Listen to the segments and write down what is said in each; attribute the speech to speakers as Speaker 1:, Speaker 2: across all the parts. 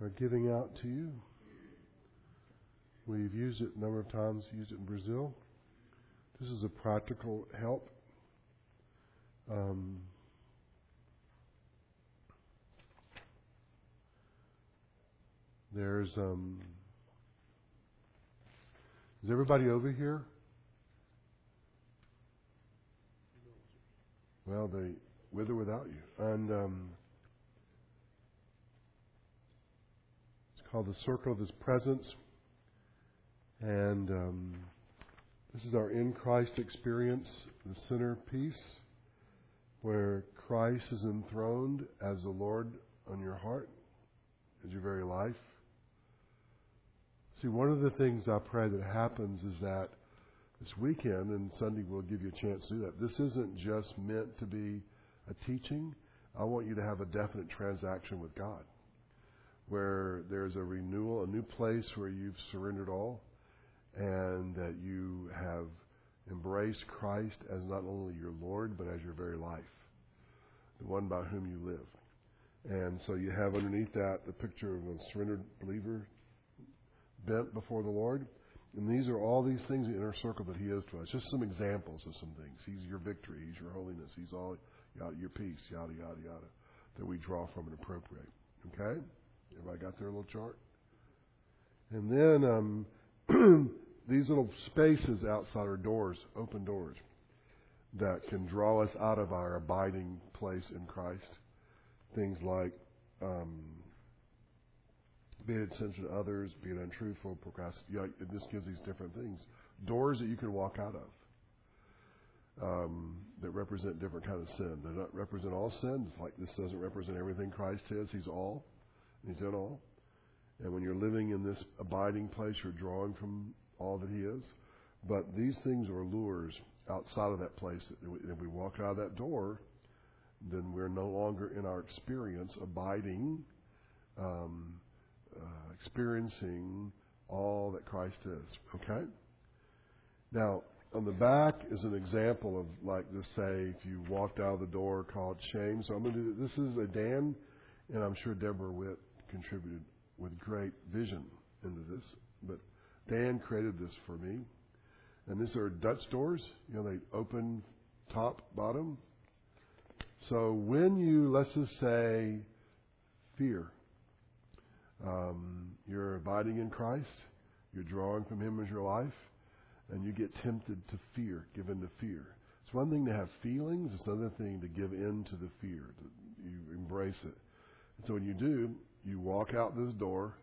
Speaker 1: are giving out to you. We've used it a number of times, used it in Brazil. This is a practical help. Is everybody over here? Well, they with or without you. And it's called the Circle of His Presence. And this is our in Christ experience, the centerpiece, where Christ is enthroned as the Lord on your heart, as your very life. See, one of the things I pray that happens is that this weekend, and Sunday will give you a chance to do that, this isn't just meant to be a teaching. I want you to have a definite transaction with God, where there's a renewal, a new place where you've surrendered all, and that you have embraced Christ as not only your Lord, but as your very life, the one by whom you live. And so you have underneath that the picture of a surrendered believer bent before the Lord. And these are all these things in the inner circle that He is to us. Just some examples of some things. He's your victory. He's your holiness. He's all your peace, yada, yada, yada, that we draw from and appropriate. Okay? Everybody got their little chart? And then these little spaces outside our doors, open doors, that can draw us out of our abiding place in Christ. Things like being insensitive to others, being untruthful, procrastinating. It just gives these different things. Doors that you can walk out of that represent different kind of sin. They don't represent all sin. It's like this doesn't represent everything Christ is. He's all. He's in all. And when you're living in this abiding place, you're drawing from all that He is. But these things are lures outside of that place. If we walk out of that door, then we're no longer in our experience abiding, experiencing all that Christ is. Okay? Now, on the back is an example of, like, this, say, if you walked out of the door called shame. So I'm going to do this. This is a Dan, and I'm sure Deborah Witt contributed with great vision into this. But Dan created this for me. And these are Dutch doors. You know, they open top, bottom. So when you, let's just say, fear, you're abiding in Christ, you're drawing from Him as your life, and you get tempted to fear, give in to fear. It's one thing to have feelings, it's another thing to give in to the fear. You embrace it. And so when you do, you walk out this door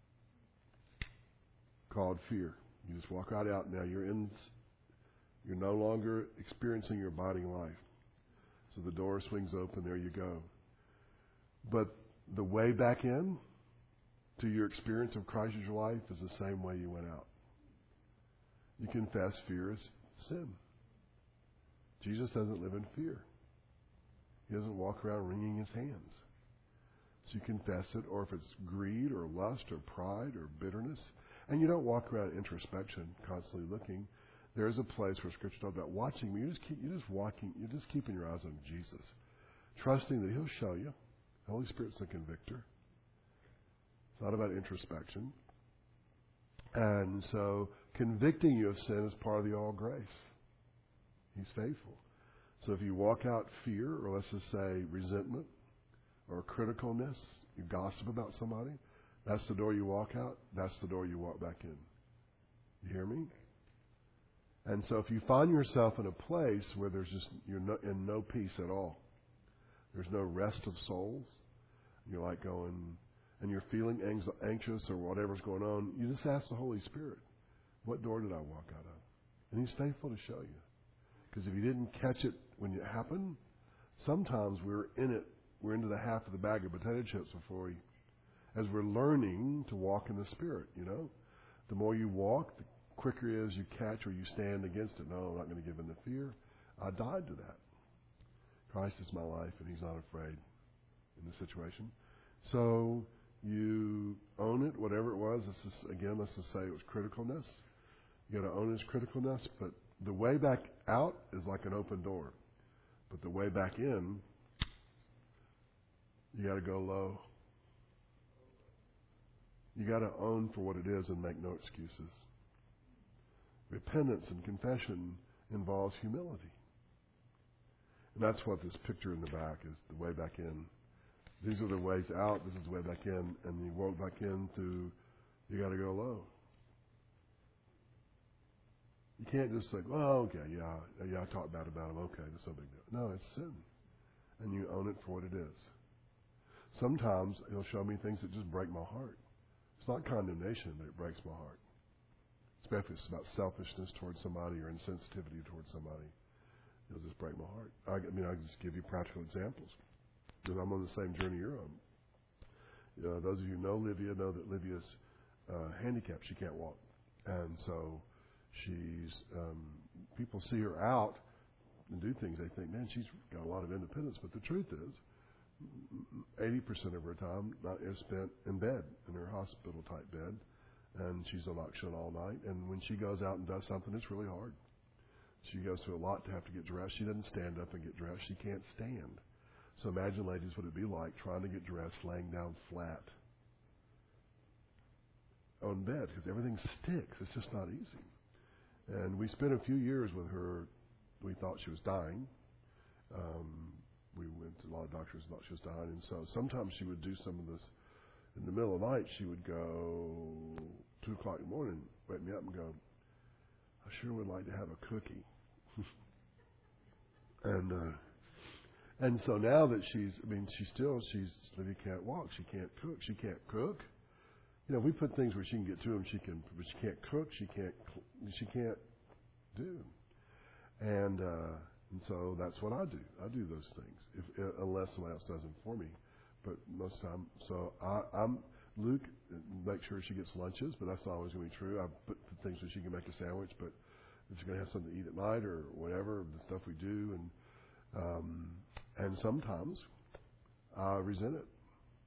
Speaker 1: called fear. You just walk right out. Now you're no longer experiencing your abiding life. So the door swings open, there you go. But the way back in to your experience of Christ as your life is the same way you went out. You confess fear is sin. Jesus doesn't live in fear. He doesn't walk around wringing His hands. So you confess it, or if it's greed or lust or pride or bitterness, and you don't walk around introspection, constantly looking. There's a place where Scripture talks about watching. You're just keeping your eyes on Jesus, trusting that He'll show you. The Holy Spirit's the convictor. It's not about introspection. And so convicting you of sin is part of the all grace. He's faithful. So if you walk out fear, or let's just say resentment, or criticalness, you gossip about somebody, that's the door you walk out, that's the door you walk back in. You hear me? And so if you find yourself in a place where you're in no peace at all, there's no rest of souls, you're like going, and you're feeling anxious or whatever's going on, you just ask the Holy Spirit, what door did I walk out of? And He's faithful to show you. Because if you didn't catch it when it happened, sometimes we're into the half of the bag of potato chips as we're learning to walk in the Spirit, you know. The more you walk, the quicker it is you catch or you stand against it. No, I'm not going to give in to fear. I died to that. Christ is my life, and He's not afraid in this situation. So you own it, whatever it was. Let's just say it was criticalness. You got to own His criticalness, but the way back out is like an open door. But the way back in, you got to go low. You got to own for what it is and make no excuses. Repentance and confession involves humility. And that's what this picture in the back is, the way back in. These are the ways out, this is the way back in, and you walk back in through, you got to go low. You can't just say, well, okay, yeah, I talked bad about him, okay, that's no big deal. No, it's sin. And you own it for what it is. Sometimes he'll show me things that just break my heart. It's not condemnation, but it breaks my heart. Especially if it's about selfishness towards somebody or insensitivity towards somebody. It'll just break my heart. I can just give you practical examples. Because I'm on the same journey you're on. Those of you who know Livia know that Livia's handicapped. She can't walk. And so she's, people see her out and do things. They think, man, she's got a lot of independence. But the truth is, 80% of her time is spent in bed, in her hospital-type bed. And she's on oxygen all night. And when she goes out and does something, it's really hard. She goes through a lot to have to get dressed. She doesn't stand up and get dressed. She can't stand. So imagine, ladies, what it'd be like trying to get dressed laying down flat on bed, because everything sticks. It's just not easy. And we spent a few years with her. We thought she was dying. We went to a lot of doctors and thought she was dying. And so sometimes she would do some of this. In the middle of the night, she would go 2 o'clock in the morning, wake me up and go, I sure would like to have a cookie. And so now that Livia can't walk, she can't cook. You know, we put things where she can get to them, but she can't cook, she can't do. And so that's what I do. I do those things, unless somebody else does them for me. But most of the time, so Luke makes sure she gets lunches, but that's not always going to be true. I put things where she can make a sandwich, but if she's going to have something to eat at night or whatever, the stuff we do, and sometimes I resent it,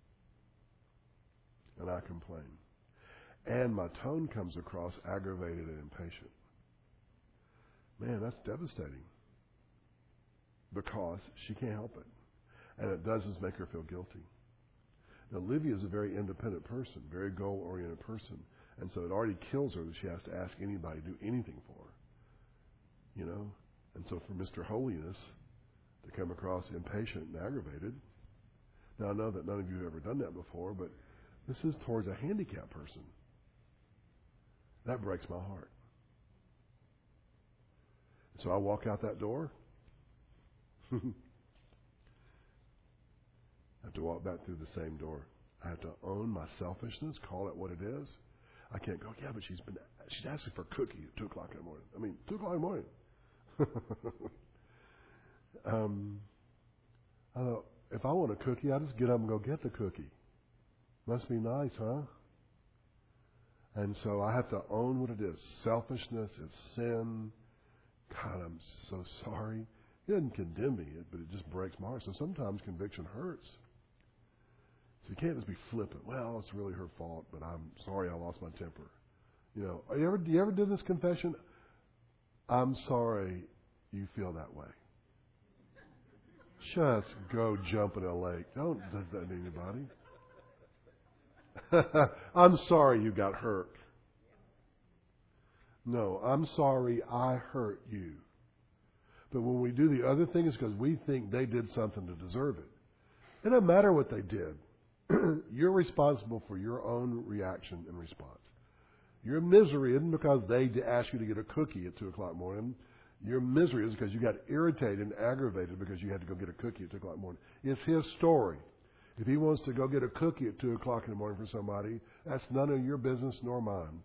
Speaker 1: and I complain, and my tone comes across aggravated and impatient. Man, that's devastating, because she can't help it. And it does is make her feel guilty. Now, Livia is a very independent person, very goal-oriented person. And so it already kills her that she has to ask anybody to do anything for her. You know? And so for Mr. Holiness to come across impatient and aggravated. Now, I know that none of you have ever done that before, but this is towards a handicapped person. That breaks my heart. So I walk out that door. I have to walk back through the same door. I have to own my selfishness, call it what it is. I can't go, yeah, but she's asking for a cookie at 2 o'clock in the morning. I mean, 2 o'clock in the morning. I thought, if I want a cookie, I just get up and go get the cookie. Must be nice, huh? And so I have to own what it is. Selfishness is sin. God, I'm so sorry. He doesn't condemn me, but it just breaks my heart. So sometimes conviction hurts. So you can't just be flippant. Well, it's really her fault, but I'm sorry I lost my temper. You know, do you ever do this confession? I'm sorry you feel that way. Just go jump in a lake. Don't do that to anybody. I'm sorry you got hurt. No, I'm sorry I hurt you. But when we do the other thing, it's because we think they did something to deserve it. It doesn't matter what they did. You're responsible for your own reaction and response. Your misery isn't because they asked you to get a cookie at 2 o'clock in the morning. Your misery is because you got irritated and aggravated because you had to go get a cookie at 2 o'clock in the morning. It's his story. If he wants to go get a cookie at 2 o'clock in the morning for somebody, that's none of your business nor mine.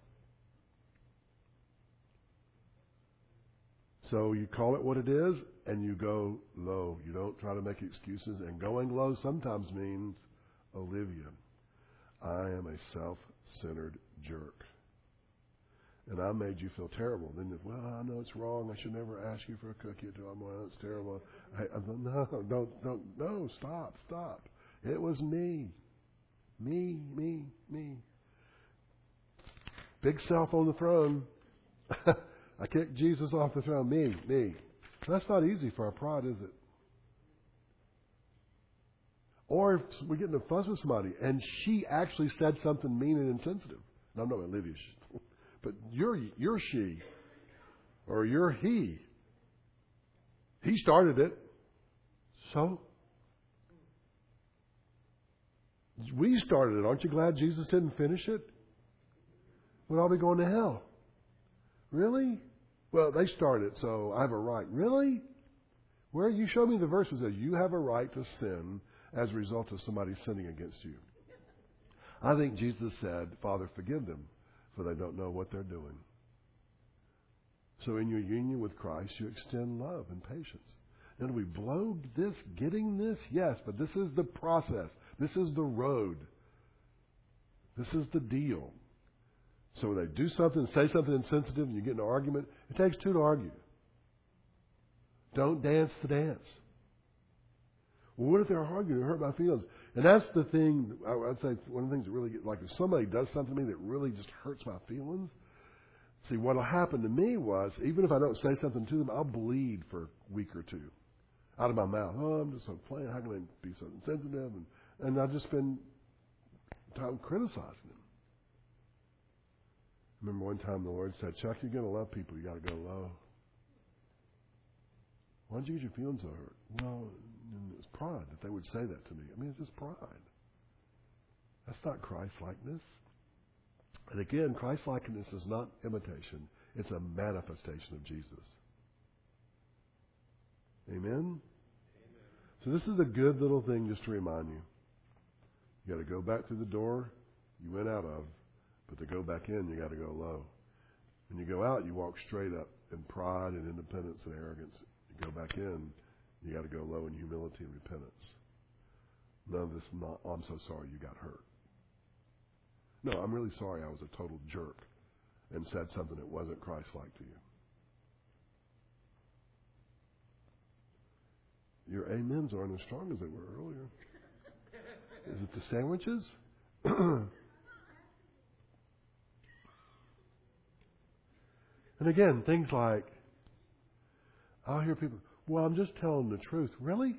Speaker 1: So you call it what it is, and you go low. You don't try to make excuses. And going low sometimes means, Olivia, I am a self-centered jerk. And I made you feel terrible. Then, well, I know it's wrong. I should never ask you for a cookie at 2 o'clock. It's terrible. No, stop. It was me. Me. Big self on the throne. I kicked Jesus off the throne. Me. That's not easy for our pride, is it? Or if we get in a fuss with somebody and she actually said something mean and insensitive. No, I'm not Olivia, but you're she or you're he. He started it. So? We started it. Aren't you glad Jesus didn't finish it? We'd all be going to hell. Really? Well, they started it, so I have a right. Really? Where you show me the verse that says you have a right to sin as a result of somebody sinning against you. I think Jesus said, Father, forgive them, for they don't know what they're doing. So in your union with Christ, you extend love and patience. Now, do we blow this, getting this? Yes, but this is the process. This is the road. This is the deal. So when they do something, say something insensitive, and you get in an argument, it takes two to argue. Don't dance the dance. Well, what if they're arguing and hurt my feelings? And that's the thing, I'd say one of the things that really get, like if somebody does something to me that really just hurts my feelings, see, what will happen to me was, even if I don't say something to them, I'll bleed for a week or two out of my mouth. Oh, I'm just so plain. How can I be so insensitive? And I've just been time criticizing them. I remember one time the Lord said, Chuck, you're going to love people. You got to go low. Why did you get your feelings so hurt? Well, it was pride that they would say that to me. I mean, it's just pride. That's not Christ-likeness. And again, Christ-likeness is not imitation. It's a manifestation of Jesus. Amen? Amen? So this is a good little thing just to remind you. You got to go back through the door you went out of, but to go back in, you got to go low. When you go out, you walk straight up in pride and independence and arrogance. You go back in, you got to go low in humility and repentance. None of this, oh, I'm so sorry you got hurt. No, I'm really sorry I was a total jerk and said something that wasn't Christ-like to you. Your amens aren't as strong as they were earlier. Is it the sandwiches? And again, things like, I'll hear people, well, I'm just telling the truth. Really?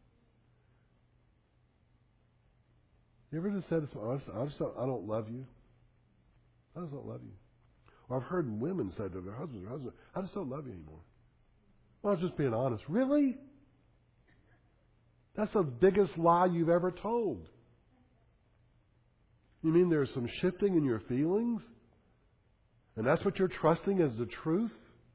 Speaker 1: You ever just said, I don't love you? I just don't love you. Or I've heard women say to their husbands, I just don't love you anymore. Well, I was just being honest. Really? That's the biggest lie you've ever told. You mean there's some shifting in your feelings? And that's what you're trusting as the truth?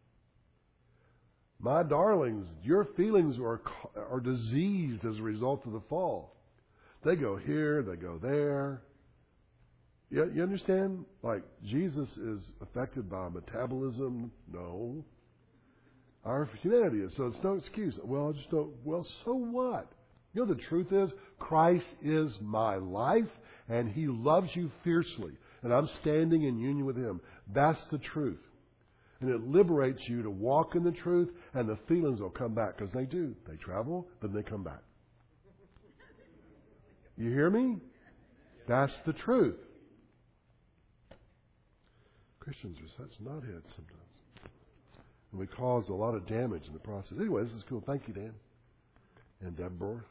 Speaker 1: My darlings, your feelings are diseased as a result of the fall. They go here, they go there. You understand? Like Jesus is affected by metabolism? No. Our humanity is, so it's no excuse. Well, I just don't. Well, so what? You know, the truth is, Christ is my life, and He loves you fiercely. And I'm standing in union with Him. That's the truth. And it liberates you to walk in the truth, and the feelings will come back, because they do. They travel, but they come back. You hear me? That's the truth. Christians are such knotheads sometimes. And we cause a lot of damage in the process. Anyway, this is cool. Thank you, Dan. And Deborah.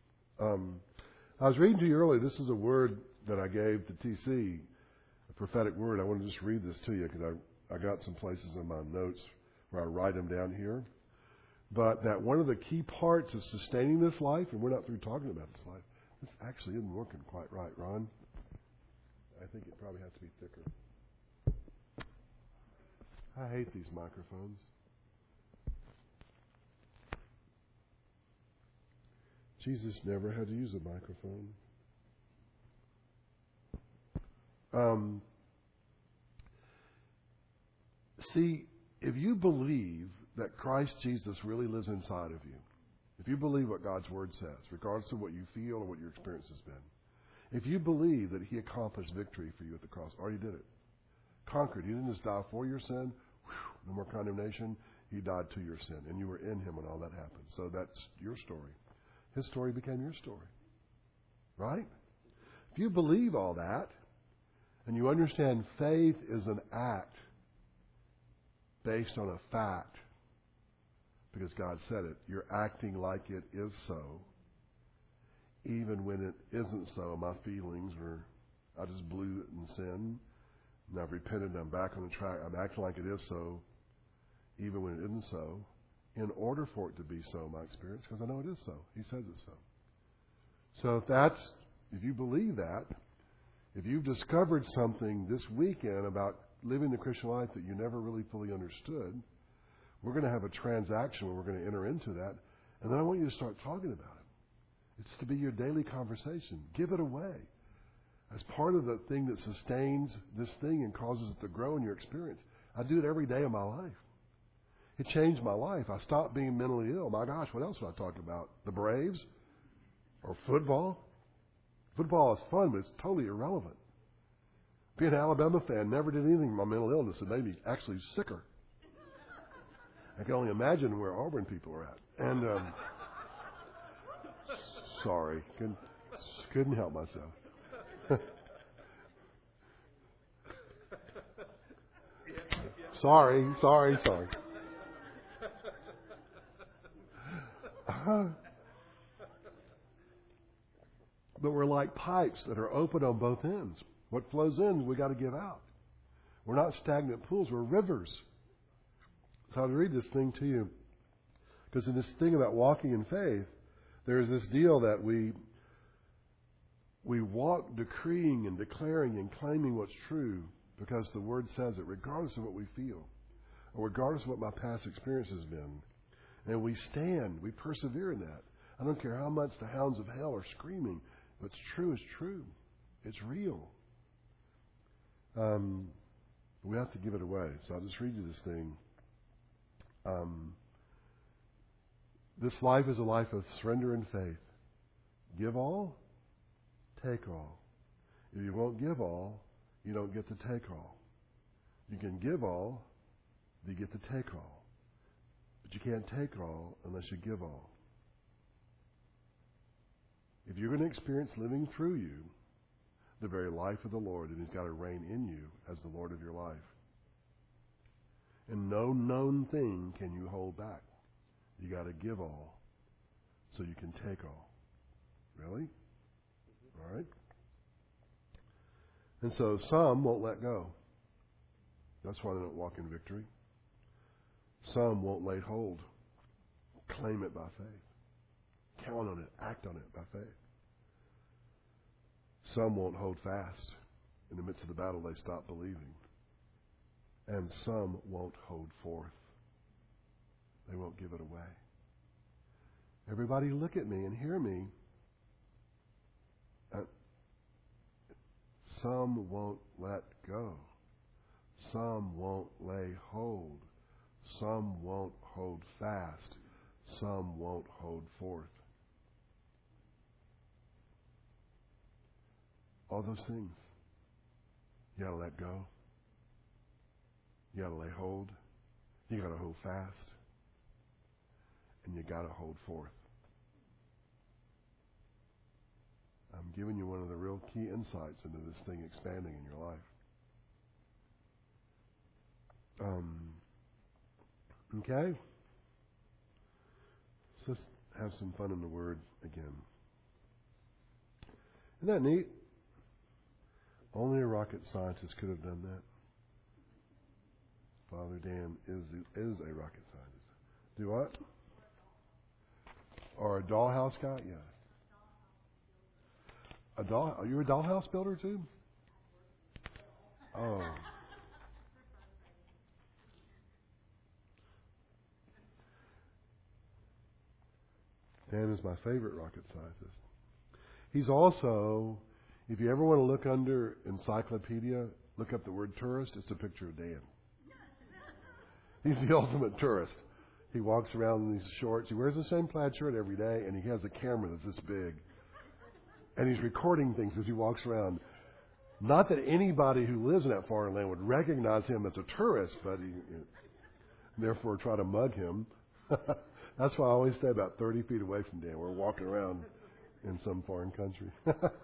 Speaker 1: I was reading to you earlier. This is a word that I gave to TC, a prophetic word. I want to just read this to you because I got some places in my notes where I write them down here. But that one of the key parts of sustaining this life, and we're not through talking about this life, this actually isn't working quite right, Ron. I think it probably has to be thicker. I hate these microphones. Jesus never had to use a microphone. See, if you believe that Christ Jesus really lives inside of you, if you believe what God's Word says, regardless of what you feel or what your experience has been, if you believe that He accomplished victory for you at the cross, already did it, conquered. He didn't just die for your sin, no more condemnation. He died to your sin, and you were in Him when all that happened. So that's your story. His story became your story. Right? If you believe all that, and you understand faith is an act based on a fact, because God said it, you're acting like it is so. even when it isn't so, my feelings were, I just blew it in sin, and I've repented and I'm back on the track. I'm acting like it is so, even when it isn't so, in order for it to be so, my experience, because I know it is so. He says it's so. So if you believe that, if you've discovered something this weekend about living the Christian life that you never really fully understood, we're going to have a transaction where we're going to enter into that, and then I want you to start talking about it. It's to be your daily conversation. Give it away. As part of the thing that sustains this thing and causes it to grow in your experience. I do it every day of my life. It changed my life. I stopped being mentally ill. My gosh, what else would I talk about? The Braves? Or football? Football is fun, but it's totally irrelevant. Being an Alabama fan never did anything with my mental illness. It made me actually sicker. I can only imagine where Auburn people are at. And sorry, couldn't help myself. Sorry. But we're like pipes that are open on both ends. What flows in, we got to give out. We're not stagnant pools, we're rivers. So I'll read this thing to you. Because in this thing about walking in faith, there's this deal that we walk decreeing and declaring and claiming what's true because the Word says it, regardless of what we feel, or regardless of what my past experience has been. And we stand, we persevere in that. I don't care how much the hounds of hell are screaming. What's true is true. It's real. We have to give it away. So I'll just read you this thing. This life is a life of surrender and faith. Give all, take all. If you won't give all, you don't get to take all. You can give all, but you get to take all. But you can't take all unless you give all. If you're going to experience living through you the very life of the Lord, and He's got to reign in you as the Lord of your life. And no known thing can you hold back. You got to give all so you can take all. Really? All right? And so some won't let go. That's why they don't walk in victory. Some won't lay hold. Claim it by faith. Count on it. Act on it by faith. Some won't hold fast. In the midst of the battle, they stop believing. And some won't hold forth. They won't give it away. Everybody look at me and hear me. Some won't let go. Some won't lay hold. Some won't hold fast. Some won't hold forth. All those things. You got to let go. You got to lay hold. You got to hold fast. And you got to hold forth. I'm giving you one of the real key insights into this thing expanding in your life. Okay? So let's have some fun in the Word again. Isn't that neat? Only a rocket scientist could have done that. Father Dan is a rocket scientist. Do what? Or a dollhouse guy? Yeah. Are you a dollhouse builder too? Oh. Dan is my favorite rocket scientist. He's also, if you ever want to look under encyclopedia, look up the word tourist, it's a picture of Dan. He's the ultimate tourist. He walks around in these shorts. He wears the same plaid shirt every day, and he has a camera that's this big. And he's recording things as he walks around. Not that anybody who lives in that foreign land would recognize him as a tourist, but therefore try to mug him. That's why I always stay about 30 feet away from Dan. We're walking around in some foreign country.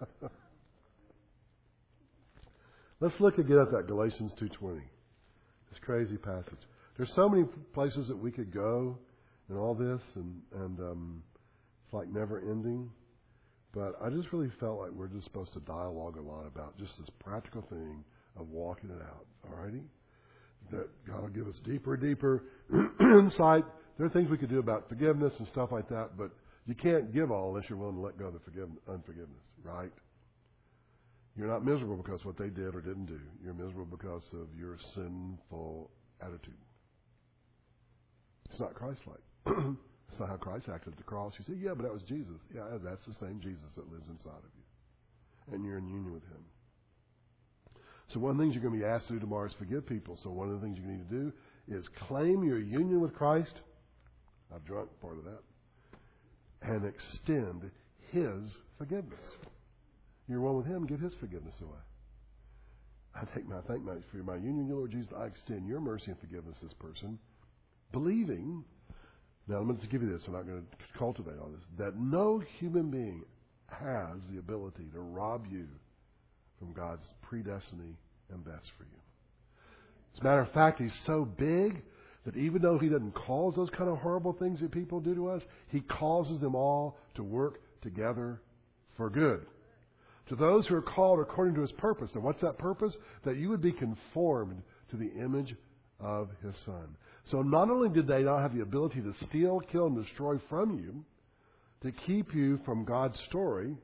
Speaker 1: Let's look again at that Galatians 2:20. This crazy passage. There's so many places that we could go in all this, and it's like never ending. But I just really felt like we're just supposed to dialogue a lot about just this practical thing of walking it out. All righty? That God will give us deeper and deeper insight. There are things we could do about forgiveness and stuff like that, but you can't give all unless you're willing to let go of the unforgiveness, right? You're not miserable because what they did or didn't do. You're miserable because of your sinful attitude. It's not Christ-like. It's not how Christ acted at the cross. You say, yeah, but that was Jesus. Yeah, that's the same Jesus that lives inside of you. And you're in union with Him. So one of the things you're going to be asked to do tomorrow is forgive people. So one of the things you need to do is claim your union with Christ. I've drunk part of that. And extend His forgiveness. You're one with Him, give His forgiveness away. I thank for my union, Lord Jesus. I extend your mercy and forgiveness to this person, believing. Now, I'm going to give you this. I'm not going to cultivate all this. That no human being has the ability to rob you from God's predestiny and best for you. As a matter of fact, He's so big that even though He doesn't cause those kind of horrible things that people do to us, He causes them all to work together for good. To those who are called according to His purpose. And what's that purpose? That you would be conformed to the image of His Son. So not only did they not have the ability to steal, kill, and destroy from you, to keep you from God's story,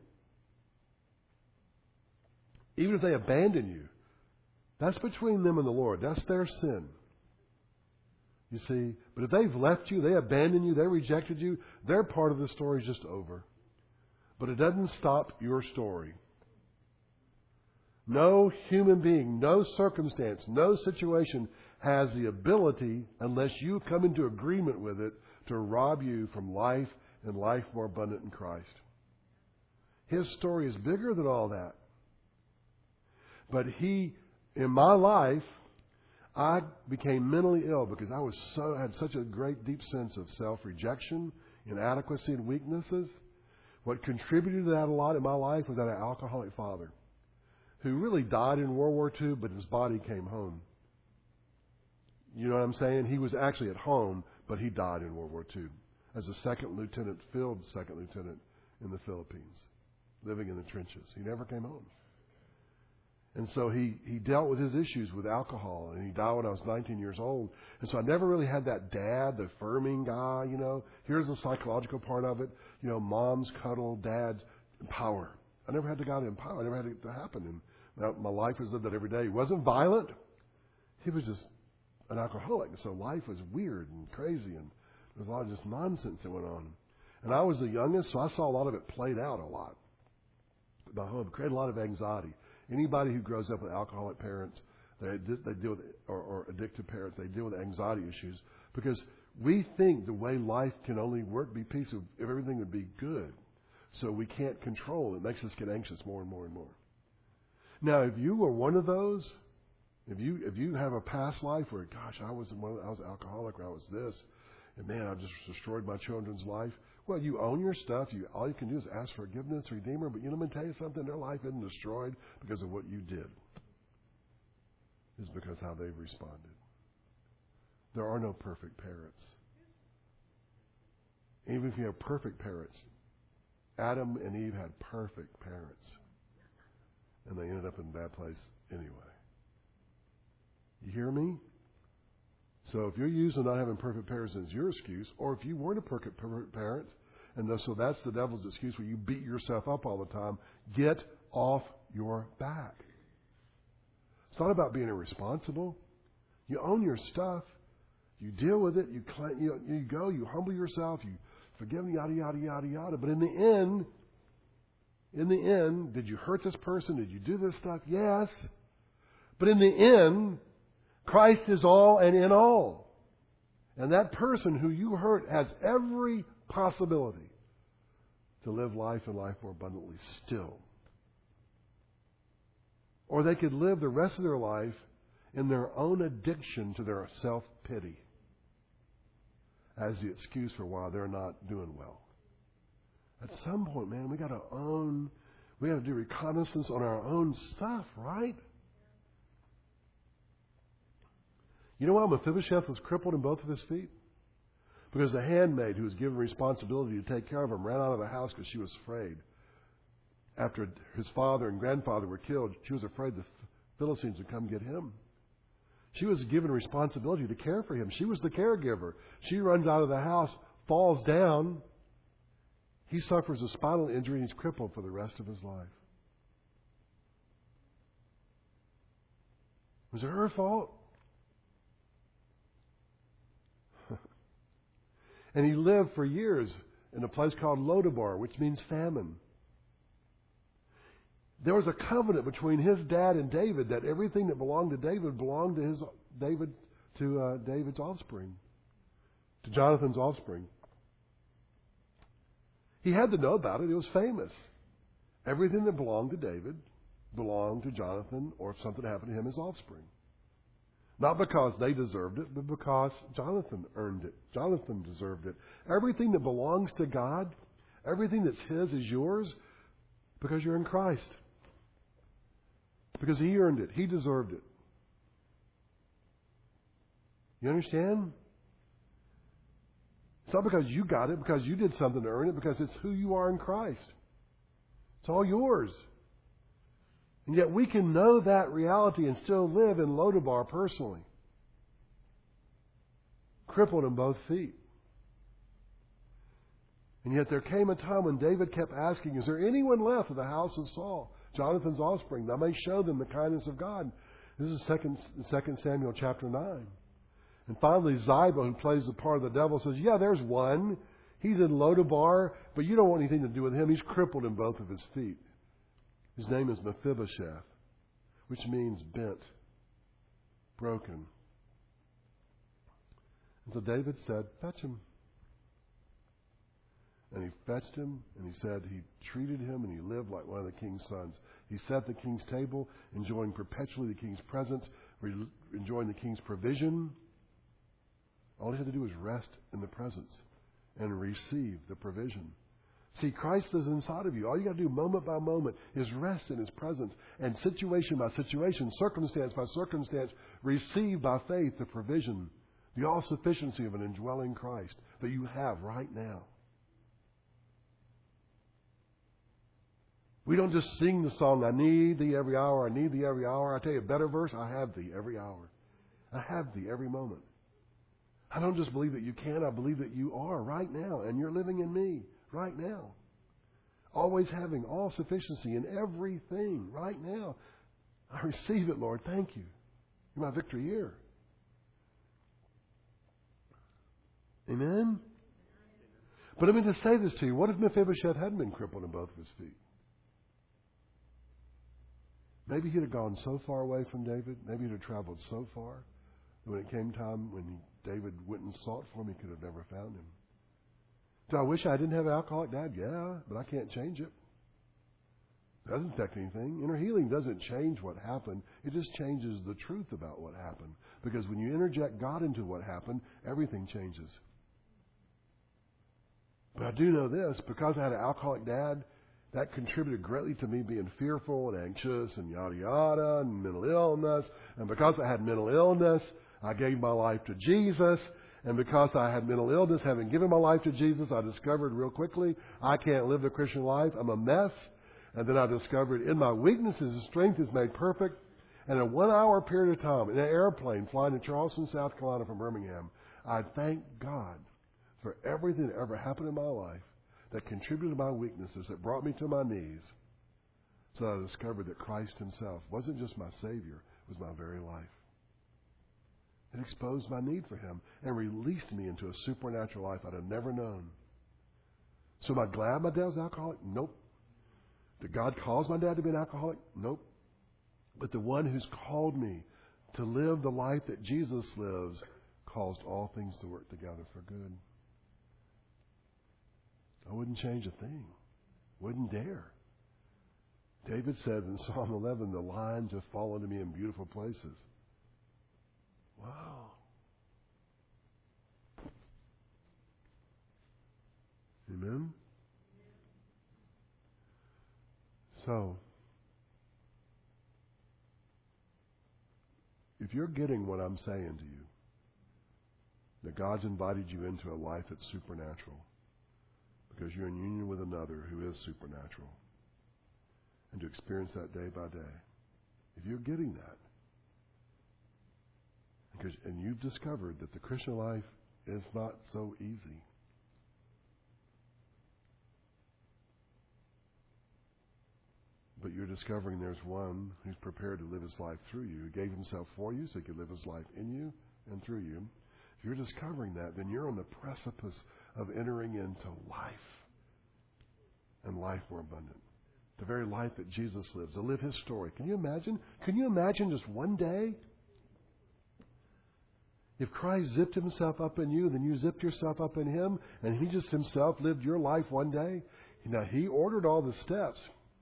Speaker 1: even if they abandon you, that's between them and the Lord. That's their sin. You see, but if they've left you, they abandoned you, they rejected you, their part of the story is just over. But it doesn't stop your story. No human being, no circumstance, no situation has the ability, unless you come into agreement with it, to rob you from life and life more abundant in Christ. His story is bigger than all that. But He, in my life, I became mentally ill because I had such a great deep sense of self-rejection, inadequacy, and weaknesses. What contributed to that a lot in my life was that an alcoholic father who really died in World War II, but his body came home. You know what I'm saying? He was actually at home, but he died in World War II as a field second lieutenant in the Philippines, living in the trenches. He never came home. And so he dealt with his issues with alcohol, and he died when I was 19 years old. And so I never really had that dad, the affirming guy, you know. Here's the psychological part of it. You know, moms cuddle, dads empower. I never had the guy to empower. I never had it to happen. And my life was lived that every day. He wasn't violent. He was just an alcoholic. And so life was weird and crazy, and there was a lot of just nonsense that went on. And I was the youngest, so I saw a lot of it played out a lot. My home created a lot of anxiety. Anybody who grows up with alcoholic parents, they deal with, or addicted parents, they deal with anxiety issues because we think the way life can only work, be peaceful, if everything would be good. So we can't control. It makes us get anxious more and more and more. Now, if you were one of those, if you have a past life where, gosh, I was alcoholic, or I was this, and man, I've just destroyed my children's life. Well, you own your stuff. All you can do is ask for forgiveness, Redeemer. But you know, I'm going to tell you something. Their life isn't destroyed because of what you did. It's because how they've responded. There are no perfect parents. Even if you have perfect parents, Adam and Eve had perfect parents. And they ended up in a bad place anyway. You hear me? So if you're using not having perfect parents as your excuse, or if you weren't a perfect parent, and so that's the devil's excuse where you beat yourself up all the time, get off your back. It's not about being irresponsible. You own your stuff. You deal with it. You go. You humble yourself. You forgive, yada, yada, yada, yada. But in the end, did you hurt this person? Did you do this stuff? Yes. But in the end, Christ is all and in all. And that person who you hurt has every possibility to live life and life more abundantly still. Or they could live the rest of their life in their own addiction to their self-pity as the excuse for why they're not doing well. At some point, man, we got to do reconnaissance on our own stuff, right? You know why Mephibosheth was crippled in both of his feet? Because the handmaid who was given responsibility to take care of him ran out of the house because she was afraid after his father and grandfather were killed, she was afraid the Philistines would come get him. She was given responsibility to care for him. She was the caregiver. She runs out of the house, falls down. He suffers a spinal injury and he's crippled for the rest of his life. Was it her fault? And he lived for years in a place called Lodabar, which means famine. There was a covenant between his dad and David that everything that belonged to David belonged to David's offspring, to Jonathan's offspring. He had to know about it. It was famous. Everything that belonged to David belonged to Jonathan, or if something happened to him, his offspring. Not because they deserved it, but because Jonathan earned it. Jonathan deserved it. Everything that belongs to God, everything that's His is yours because you're in Christ. Because He earned it. He deserved it. You understand? It's not because you got it, because you did something to earn it, because it's who you are in Christ. It's all yours. And yet we can know that reality and still live in Lodabar personally. Crippled in both feet. And yet there came a time when David kept asking, is there anyone left of the house of Saul, Jonathan's offspring, that I may show them the kindness of God? This is 2 Samuel chapter 9. And finally Ziba, who plays the part of the devil, says, yeah, there's one. He's in Lodabar, but you don't want anything to do with him. He's crippled in both of his feet. His name is Mephibosheth, which means bent, broken. And so David said, fetch him. And he fetched him, and he said he treated him, and he lived like one of the king's sons. He sat at the king's table, enjoying perpetually the king's presence, enjoying the king's provision. All he had to do was rest in the presence and receive the provision. See, Christ is inside of you. All you got to do moment by moment is rest in His presence, and situation by situation, circumstance by circumstance, receive by faith the provision, the all-sufficiency of an indwelling Christ that you have right now. We don't just sing the song, I need Thee every hour, I need Thee every hour. I tell you a better verse, I have Thee every hour. I have Thee every moment. I don't just believe that you can, I believe that you are right now, and you're living in me right now. Always having all sufficiency in everything right now. I receive it, Lord. Thank you. You're my victory here. Amen? But let me just say this to you. What if Mephibosheth hadn't been crippled in both of his feet? Maybe he'd have gone so far away from David. Maybe he'd have traveled so far that when it came time when David went and sought for him, he could have never found him. Do I wish I didn't have an alcoholic dad? Yeah, but I can't change it. It doesn't affect anything. Inner healing doesn't change what happened. It just changes the truth about what happened. Because when you interject God into what happened, everything changes. But I do know this, because I had an alcoholic dad, that contributed greatly to me being fearful and anxious and yada yada and mental illness. And because I had mental illness, I gave my life to Jesus. And because I had mental illness, having given my life to Jesus, I discovered real quickly I can't live the Christian life. I'm a mess. And then I discovered in my weaknesses, His strength is made perfect. And in a 1 hour period of time, in an airplane flying to Charleston, South Carolina from Birmingham, I thank God for everything that ever happened in my life that contributed to my weaknesses, that brought me to my knees, so that I discovered that Christ Himself wasn't just my Savior, it was my very life. It exposed my need for Him and released me into a supernatural life I'd have never known. So am I glad my dad was an alcoholic? Nope. Did God cause my dad to be an alcoholic? Nope. But the one who's called me to live the life that Jesus lives caused all things to work together for good. I wouldn't change a thing. Wouldn't dare. David said in Psalm 11, the lines have fallen to me in beautiful places. Wow. Amen? So, if you're getting what I'm saying to you, that God's invited you into a life that's supernatural, because you're in union with another who is supernatural, and to experience that day by day. If you're getting that, and you've discovered that the Christian life is not so easy. But you're discovering there's one who's prepared to live his life through you, who gave himself for you so he could live his life in you and through you. If you're discovering that, then you're on the precipice of entering into life, and life more abundant. The very life that Jesus lives, to live his story. Can you imagine? Can you imagine just one day? If Christ zipped himself up in you, then you zipped yourself up in him, and he just himself lived your life one day. Now, he ordered all the steps,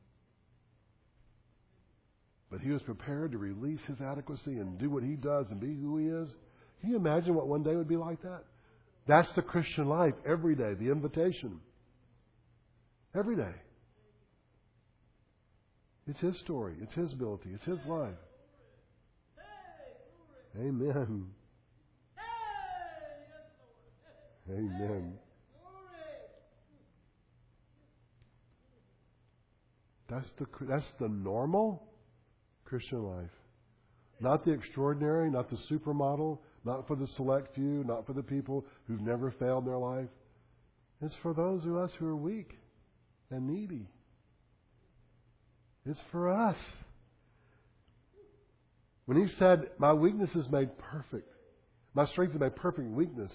Speaker 1: but he was prepared to release his adequacy and do what he does and be who he is. Can you imagine what one day would be like that? That's the Christian life every day, the invitation. Every day. It's his story. It's his ability. It's his life. Amen. Amen. That's the normal Christian life. Not the extraordinary, not the supermodel, not for the select few, not for the people who've never failed in their life. It's for those of us who are weak and needy. It's for us. When he said, my weakness is made perfect, my strength is made perfect in weakness,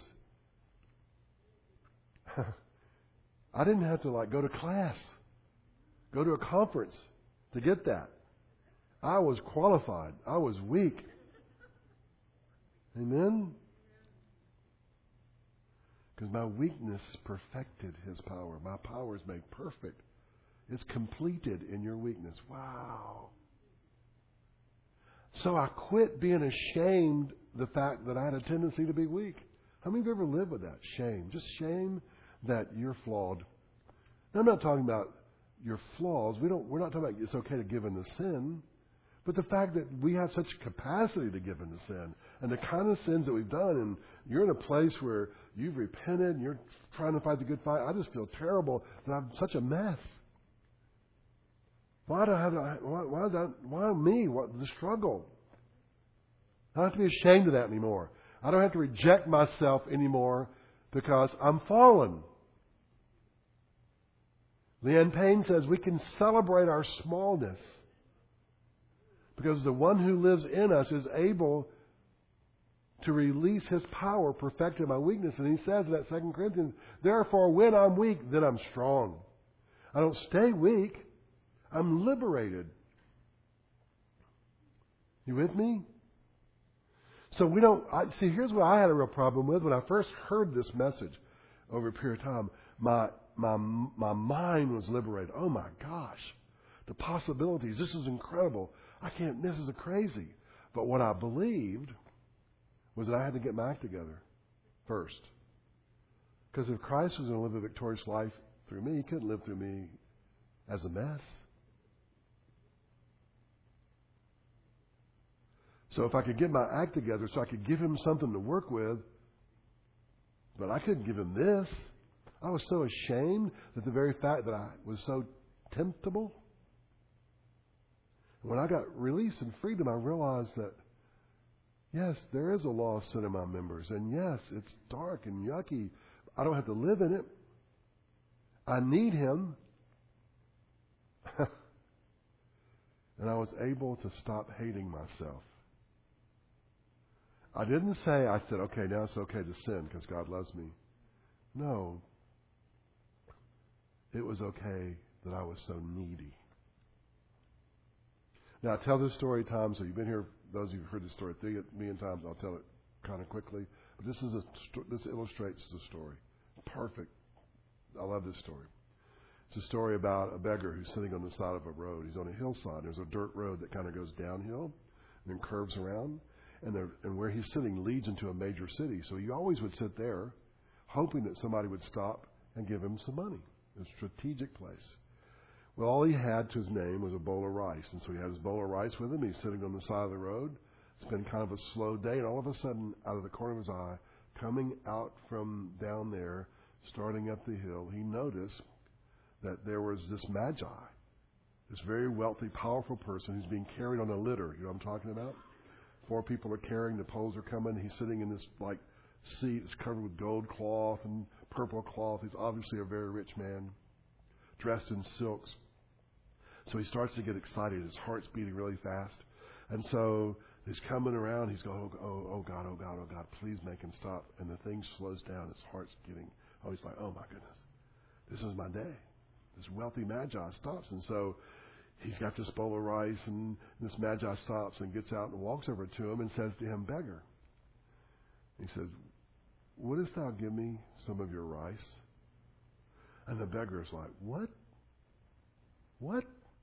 Speaker 1: I didn't have to go to class, go to a conference to get that. I was qualified. I was weak. Amen? Because my weakness perfected his power. My power is made perfect. It's completed in your weakness. Wow. So I quit being ashamed the fact that I had a tendency to be weak. How many of you ever lived with that? Shame. Just shame that you're flawed. Now, I'm not talking about your flaws. We're not talking about it's okay to give in to sin. But the fact that we have such capacity to give into sin, and the kind of sins that we've done, and you're in a place where you've repented and you're trying to fight the good fight, I just feel terrible that I'm such a mess. Why me? What the struggle? I don't have to be ashamed of that anymore. I don't have to reject myself anymore because I'm fallen. Leanne Payne says we can celebrate our smallness because the one who lives in us is able to release his power perfected my weakness. And he says in that 2 Corinthians, therefore when I'm weak, then I'm strong. I don't stay weak. I'm liberated. You with me? So here's what I had a real problem with when I first heard this message over a period of time. My mind was liberated. Oh my gosh. The possibilities. This is incredible. This is crazy. But what I believed was that I had to get my act together first. Because if Christ was going to live a victorious life through me, he couldn't live through me as a mess. So if I could get my act together so I could give him something to work with, but I couldn't give him this. I was so ashamed that the very fact that I was so temptable. When I got release and freedom, I realized that, yes, there is a law of sin in my members. And yes, it's dark and yucky. I don't have to live in it. I need him. And I was able to stop hating myself. I said, okay, now it's okay to sin because God loves me. No. It was okay that I was so needy. Now, I tell this story times, so you've been here, those of you who've heard this story 3 million times, I'll tell it kind of quickly. But this illustrates the story. Perfect. I love this story. It's a story about a beggar who's sitting on the side of a road. He's on a hillside. There's a dirt road that kind of goes downhill and then curves around. And where he's sitting leads into a major city. So he always would sit there hoping that somebody would stop and give him some money. A strategic place. Well, all he had to his name was a bowl of rice. And so he had his bowl of rice with him. He's sitting on the side of the road. It's been kind of a slow day. And all of a sudden, out of the corner of his eye, coming out from down there, starting up the hill, he noticed that there was this magi This very wealthy, powerful person who's being carried on a litter. You know what I'm talking about? 4 people are carrying, the poles are coming. He's sitting in this like seat. It's covered with gold cloth and purple cloth. He's obviously a very rich man, dressed in silks. So he starts to get excited. His heart's beating really fast. And so he's coming around. He's going, oh God, oh God, oh God, please make him stop. And the thing slows down. His heart's getting, he's like, oh my goodness, this is my day. This wealthy Magi stops. And so he's got this bowl of rice, and this Magi stops and gets out and walks over to him and says to him, beggar. He says, wouldst thou give me some of your rice? And the beggar is like, what? What?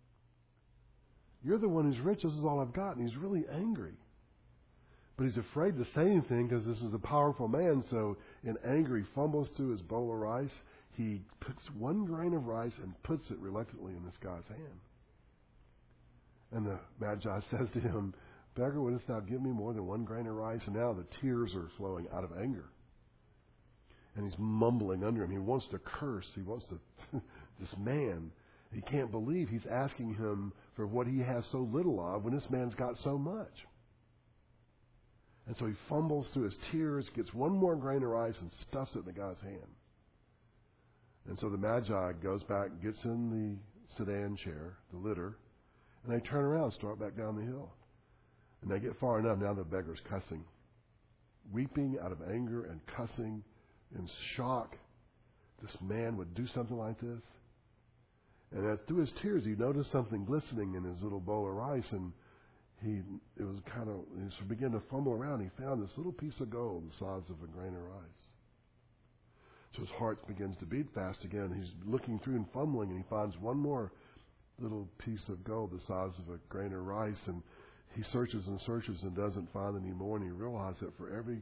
Speaker 1: You're the one who's rich. This is all I've got. And he's really angry. But he's afraid to say anything because this is a powerful man. So in anger, he fumbles through his bowl of rice. He picks 1 grain of rice and puts it reluctantly in this guy's hand. And the Magi says to him, beggar, wouldst thou give me more than 1 grain of rice? And now the tears are flowing out of anger. And he's mumbling under him. He wants to curse. He wants to, this man, he can't believe he's asking him for what he has so little of when this man's got so much. And so he fumbles through his tears, gets 1 more grain of rice and stuffs it in the guy's hand. And so the Magi goes back, gets in the sedan chair, the litter, and they turn around and start back down the hill. And they get far enough, now the beggar's cussing. Weeping out of anger and cussing in shock. This man would do something like this. And as through his tears, he noticed something glistening in his little bowl of rice, and he began to fumble around. He found this little piece of gold the size of a grain of rice. So his heart begins to beat fast again. He's looking through and fumbling, and he finds 1 more little piece of gold the size of a grain of rice, and he searches and searches and doesn't find any more, and he realizes that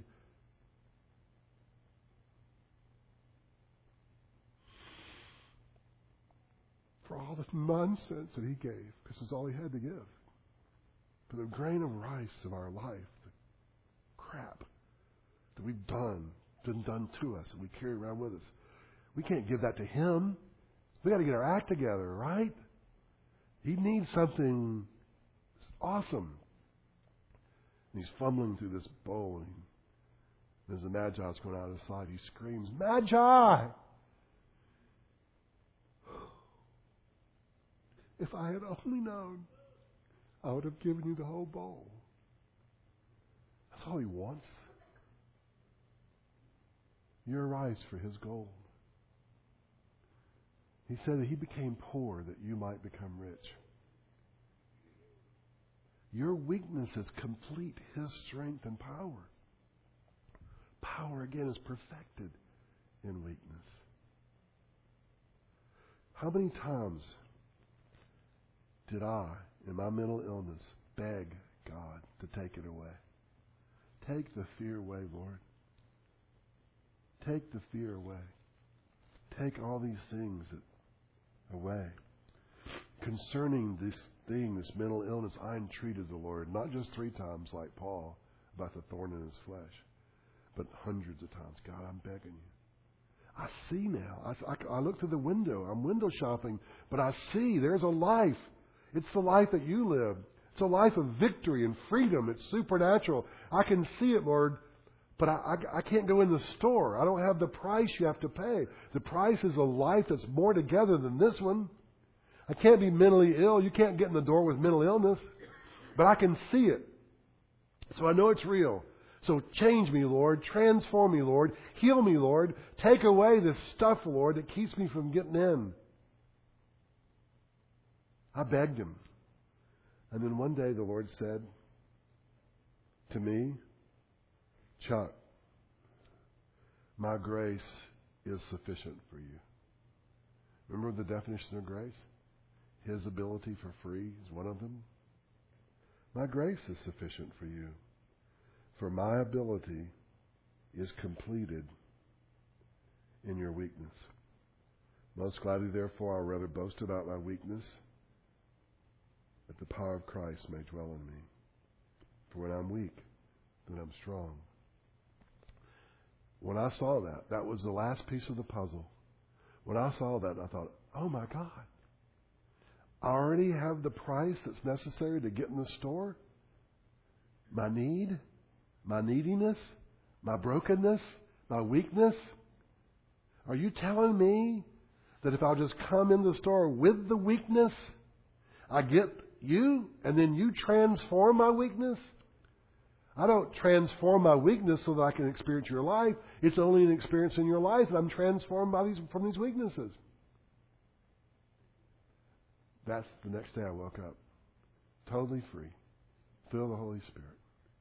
Speaker 1: for all the nonsense that he gave, this is all he had to give, for the grain of rice of our life, the crap that we've been done to us, and we carry around with us, we can't give that to him. We got to get our act together, right? He needs something awesome. And he's fumbling through this bowl. And as the Magi's going out of sight, he screams, Magi! If I had only known, I would have given you the whole bowl. That's all he wants. Your rice for his gold. He said that he became poor that you might become rich. Your weaknesses complete his strength and power. Power, again, is perfected in weakness. How many times did I, in my mental illness, beg God to take it away? Take the fear away, Lord. Take the fear away. Take all these things away. Concerning this thing, this mental illness, I entreated the Lord, not just 3 times like Paul about the thorn in his flesh, but hundreds of times. God, I'm begging you. I see now. I look through the window. I'm window shopping, but I see there's a life. It's the life that you live. It's a life of victory and freedom. It's supernatural. I can see it, Lord, but I can't go in the store. I don't have the price you have to pay. The price is a life that's more together than this one. I can't be mentally ill. You can't get in the door with mental illness, but I can see it. So I know it's real. So change me, Lord. Transform me, Lord. Heal me, Lord. Take away this stuff, Lord, that keeps me from getting in. I begged him. And then one day the Lord said to me, Chuck, my grace is sufficient for you. Remember the definition of grace? His ability for free is one of them. My grace is sufficient for you, for my ability is completed in your weakness. Most gladly, therefore, I'll rather boast about my weakness, that the power of Christ may dwell in me. For when I'm weak, then I'm strong. When I saw that, that was the last piece of the puzzle. When I saw that, I thought, oh my God, I already have the price that's necessary to get in the store. My need, my neediness, my brokenness, my weakness. Are you telling me that if I'll just come in the store with the weakness, I get you and then you transform my weakness? I don't transform my weakness so that I can experience your life. It's only an experience in your life that I'm transformed from these weaknesses. That's the next day I woke up. Totally free. Filled with the Holy Spirit.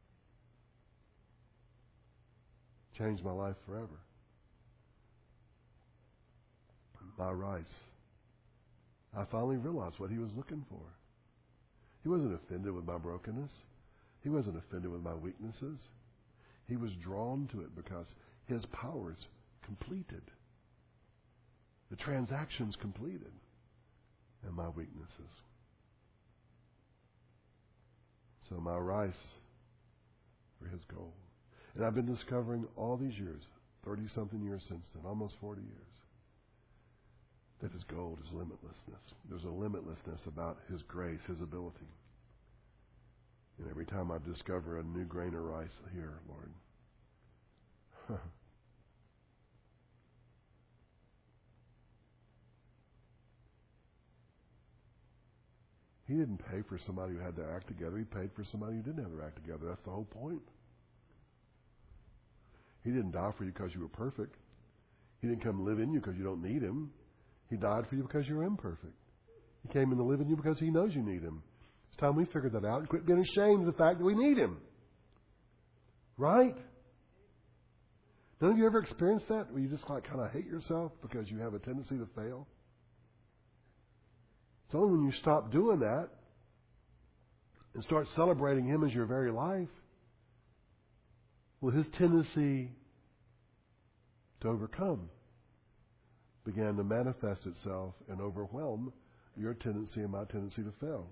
Speaker 1: Changed my life forever. My rice. I finally realized what He was looking for. He wasn't offended with my brokenness. He wasn't offended with my weaknesses. He was drawn to it because His power is completed. The transaction's completed. And my weaknesses. So my rice for His gold. And I've been discovering all these years, 30-something years since then, almost 40 years, that His gold is limitlessness. There's a limitlessness about His grace, His ability. And every time I discover a new grain of rice here, Lord, He didn't pay for somebody who had their act together. He paid for somebody who didn't have their act together. That's the whole point. He didn't die for you because you were perfect. He didn't come live in you because you don't need Him. He died for you because you're imperfect. He came in to live in you because He knows you need Him. It's time we figured that out and quit being ashamed of the fact that we need Him. Right? None of you ever experienced that? Where you just kind of hate yourself because you have a tendency to fail? It's only when you stop doing that and start celebrating Him as your very life will His tendency to overcome began to manifest itself and overwhelm your tendency and my tendency to fail.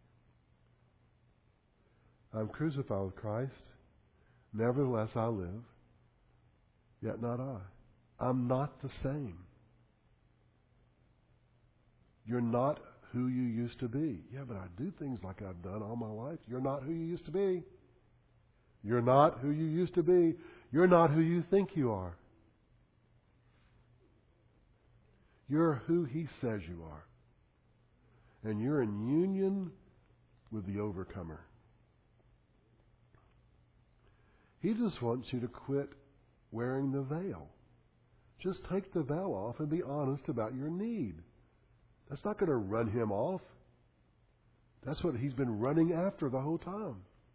Speaker 1: I'm crucified with Christ. Nevertheless I live, yet not I. I'm not the same. You're not who you used to be. Yeah, but I do things like I've done all my life. You're not who you used to be. You're not who you used to be. You're not who you think you are. You're who He says you are. And you're in union with the overcomer. He just wants you to quit wearing the veil. Just take the veil off and be honest about your need. That's not going to run Him off. That's what He's been running after the whole time.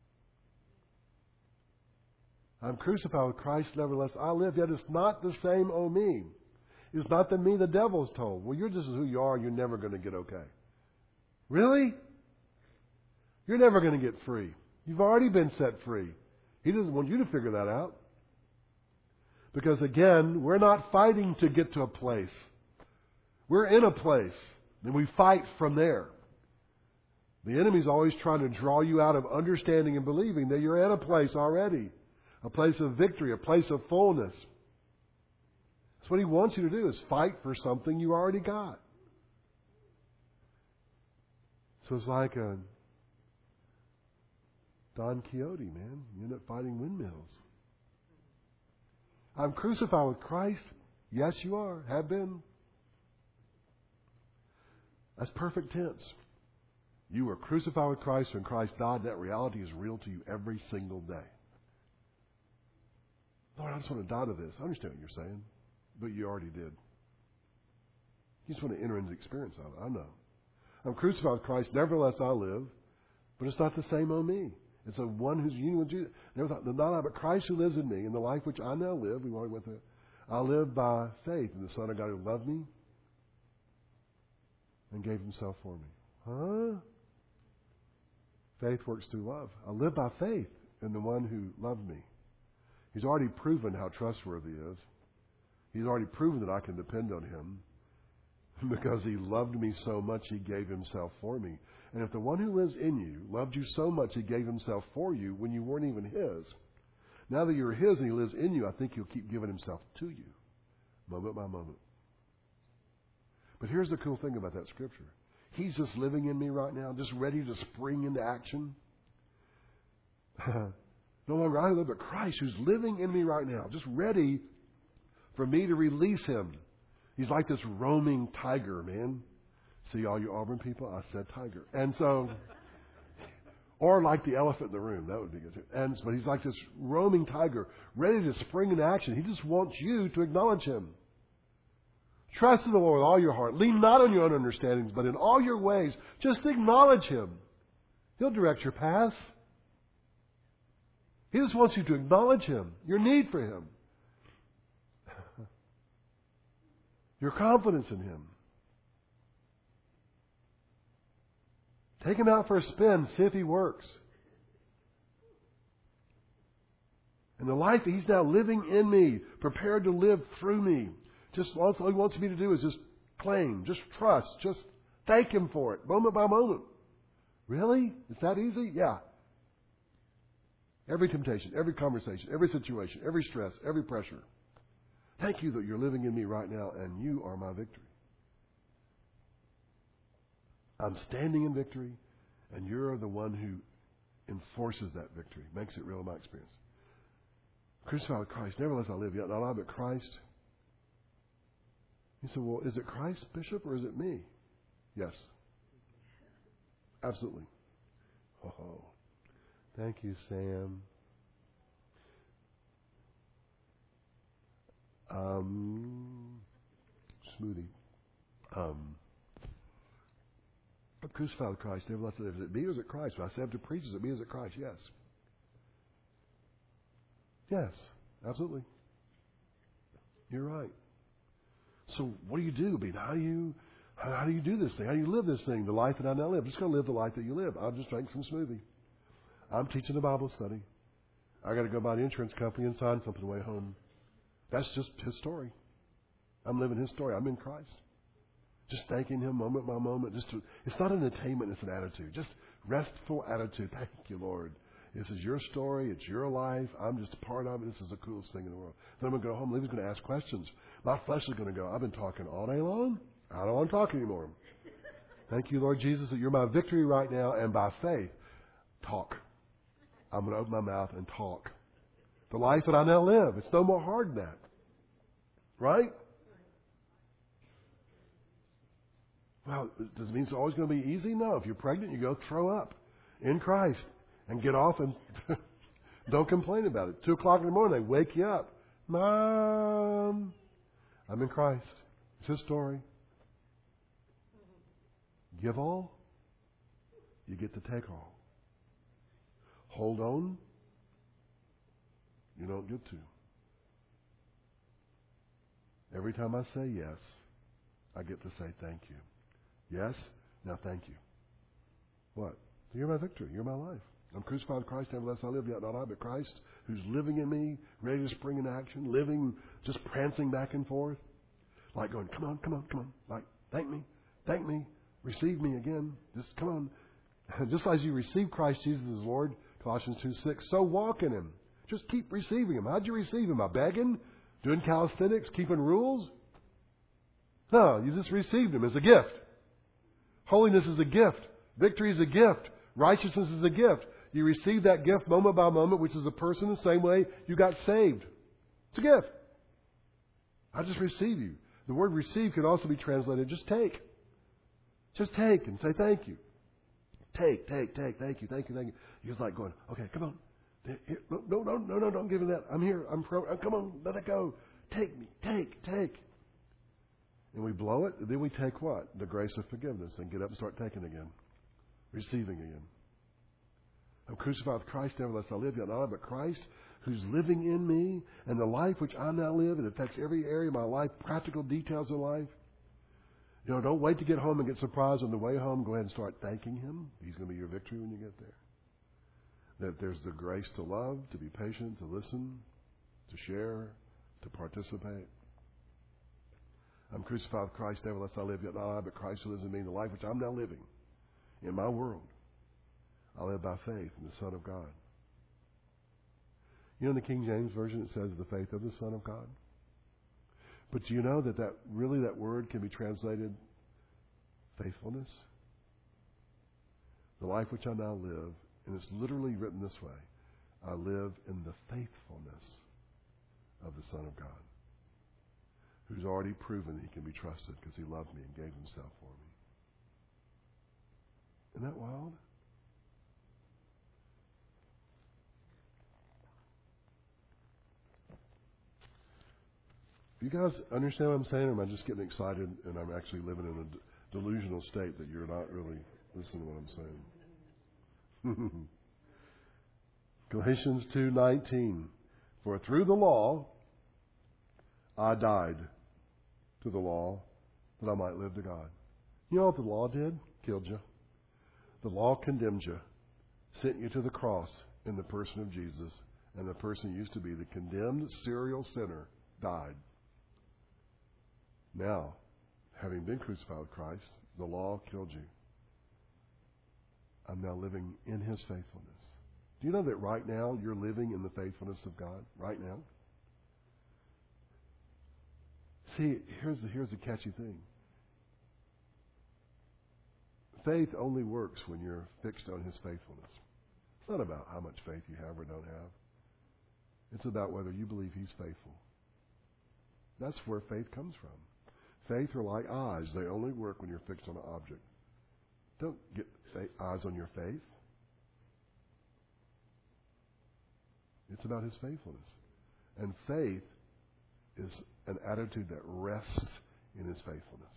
Speaker 1: I'm crucified with Christ, nevertheless I live, yet it's not the same, O me. It's not the me the devil's told. Well, you're just who you are, you're never going to get okay. Really? You're never going to get free. You've already been set free. He doesn't want you to figure that out. Because again, we're not fighting to get to a place. We're in a place. And we fight from there. The enemy's always trying to draw you out of understanding and believing that you're in a place already. A place of victory, a place of fullness. That's what he wants you to do, is fight for something you already got. So it's like a Don Quixote, man. You end up fighting windmills. I'm crucified with Christ. Yes, you are. Have been. That's perfect tense. You were crucified with Christ when Christ died. That reality is real to you every single day. Lord, I just want to die to this. I understand what you're saying. But you already did. You just want to enter into the experience of it. I know. I'm crucified with Christ. Nevertheless, I live. But it's not the same on me. It's a one who's union with Jesus. Not I, but Christ who lives in me. In the life which I now live, we already went through it. I live by faith in the Son of God who loved me and gave Himself for me. Huh? Faith works through love. I live by faith in the one who loved me. He's already proven how trustworthy He is. He's already proven that I can depend on Him. Because He loved me so much, He gave Himself for me. And if the one who lives in you loved you so much, He gave Himself for you when you weren't even His. Now that you're His and He lives in you, I think He'll keep giving Himself to you, moment by moment. But here's the cool thing about that scripture. He's just living in me right now, just ready to spring into action. No longer I live, but Christ who's living in me right now, just ready for me to release Him. He's like this roaming tiger, man. See, all you Auburn people, I said tiger. And so, or like the elephant in the room, that would be good too. But he's like this roaming tiger, ready to spring into action. He just wants you to acknowledge Him. Trust in the Lord with all your heart. Lean not on your own understandings, but in all your ways, just acknowledge Him. He'll direct your path. He just wants you to acknowledge Him, your need for Him, your confidence in Him. Take Him out for a spin, see if He works. And the life that He's now living in me, prepared to live through me, just all He wants me to do is just claim, just trust, just thank Him for it, moment by moment. Really? Is that easy? Yeah. Every temptation, every conversation, every situation, every stress, every pressure. Thank You that You're living in me right now, and You are my victory. I'm standing in victory, and You're the one who enforces that victory, makes it real in my experience. Crucified with Christ, nevertheless I live, yet not I, but Christ. He said, well, is it Christ, Bishop, or is it me? Yes. Absolutely. Oh, thank you, Sam. Smoothie. But crucified with Christ, nevertheless I live. Is it me or is it Christ? When I say I'm to preach, is it me or is it Christ? Yes. Yes, absolutely. You're right. So what do you do? I mean, how do you do this thing? How do you live this thing? The life that I now live. I'm just going to live the life that you live. I'll just drink some smoothie. I'm teaching a Bible study. I got to go by the insurance company and sign something on the way home. That's just His story. I'm living His story. I'm in Christ. Just thanking Him moment by moment. It's not an attainment, it's an attitude. Just restful attitude. Thank You, Lord. This is Your story. It's Your life. I'm just a part of it. This is the coolest thing in the world. Then I'm going to go home. Lily's going to ask questions. My flesh is going to go, I've been talking all day long. I don't want to talk anymore. Thank You, Lord Jesus, that You're my victory right now. And by faith, talk. I'm going to open my mouth and talk. The life that I now live. It's no more hard than that. Right? Well, does it mean it's always going to be easy? No. If you're pregnant, you go throw up in Christ and get off and don't complain about it. 2 o'clock in the morning, they wake you up. Mom, I'm in Christ. It's His story. Give all, you get to take all. Hold on, you don't get to. Every time I say yes, I get to say thank you. Yes, now thank you. What? You're my victory. You're my life. I'm crucified with Christ, nevertheless I live, yet not I, but Christ, who's living in me, ready to spring into action, living, just prancing back and forth. Like going, come on, come on, come on. Like, thank me, receive me again. Just come on. Just as you receive Christ Jesus as Lord, Colossians 2:6, so walk in Him. Just keep receiving Him. How'd you receive Him? By begging? Doing calisthenics? Keeping rules? No, you just received Him as a gift. Holiness is a gift. Victory is a gift. Righteousness is a gift. You receive that gift moment by moment, which is a person the same way you got saved. It's a gift. I just receive you. The word receive can also be translated just take. Just take and say thank you. Take, thank you. You're like going, okay, come on. No, don't give me that. I'm here. Come on, let it go. Take me, take. And we blow it, and then we take what? The grace of forgiveness and get up and start taking again. Receiving again. I'm crucified with Christ, nevertheless I live, yet not I, but Christ, who's living in me, and the life which I now live, it affects every area of my life, practical details of life. You know, don't wait to get home and get surprised on the way home. Go ahead and start thanking Him. He's going to be your victory when you get there. That there's the grace to love, to be patient, to listen, to share, to participate. I'm crucified with Christ, nevertheless I live, yet not I, but Christ who lives in me, the life which I'm now living in my world. I live by faith in the Son of God. You know, in the King James Version it says the faith of the Son of God. But do you know that word can be translated faithfulness? The life which I now live, and it's literally written this way, I live in the faithfulness of the Son of God, who's already proven he can be trusted because he loved me and gave himself for me. Isn't that wild? You guys understand what I'm saying, or am I just getting excited and I'm actually living in a delusional state that you're not really listening to what I'm saying? Galatians 2:19. For through the law I died to the law that I might live to God. You know what the law did? Killed you. The law condemned you, sent you to the cross in the person of Jesus, and the person who used to be the condemned serial sinner died. Now, having been crucified with Christ, the law killed you. I'm now living in His faithfulness. Do you know that right now you're living in the faithfulness of God? Right now? See, here's the catchy thing. Faith only works when you're fixed on His faithfulness. It's not about how much faith you have or don't have. It's about whether you believe He's faithful. That's where faith comes from. Faith are like eyes. They only work when you're fixed on an object. Don't get eyes on your faith. It's about His faithfulness. And faith is an attitude that rests in His faithfulness.